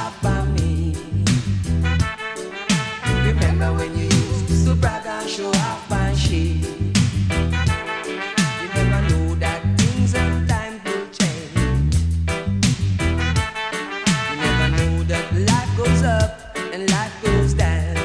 off by me. Remember when you used to brag and show off by she. You never know that things and time will change. You never know that life goes up and life goes down.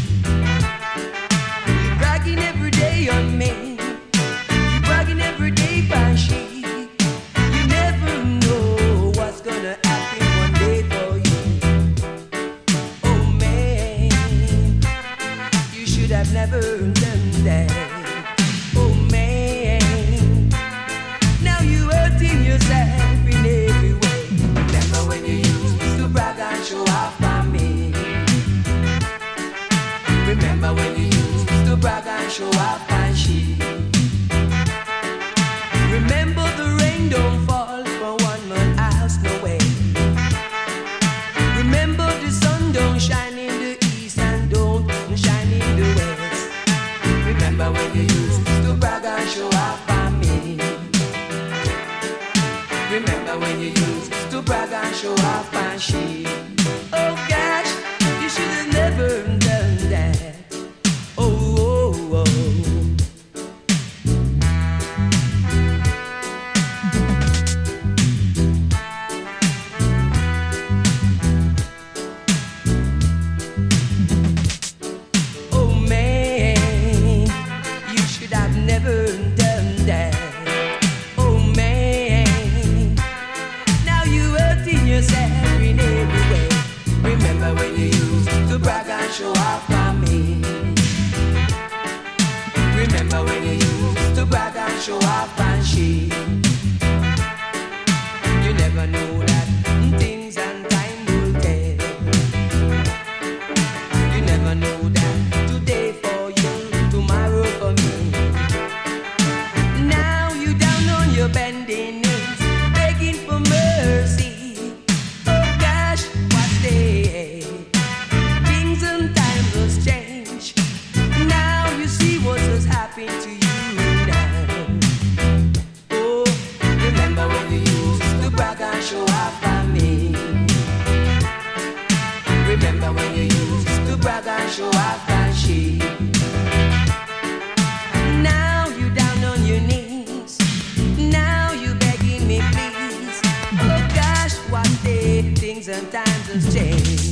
You're bragging every day on me. You're bragging every day by she. You never know what's gonna happen one day for you. Oh man, you should have never done that. Oh man, now you hurting yourself in every way. Remember when you used to brag and show off by me. Remember when you used to brag and show off by she. Remember the rain don't fall for one man house no way. Remember the sun don't shine in the east and don't shine in the west. Remember when you used to brag and show off by me. Remember when you used to brag and show off by she. Oh gosh, you should have never done that. Oh, oh, oh. Oh man, you should have never done that. Oh man, now you hurting yourself in every way. Remember when you used to brag and show off by me. Remember when you used to brag and show off by she. You never know that things and time will tell. You never know that today for you, tomorrow for me. Now you down on your bending knees, begging for mercy. Oh gosh, what's day? Things and times has changed. Now you see what has happened to you now. Oh, remember when you used to brag and show off by me. Remember when you used to brag and show off by she. Now you down on your knees. Now you begging me please. Oh gosh, what day things and times has changed.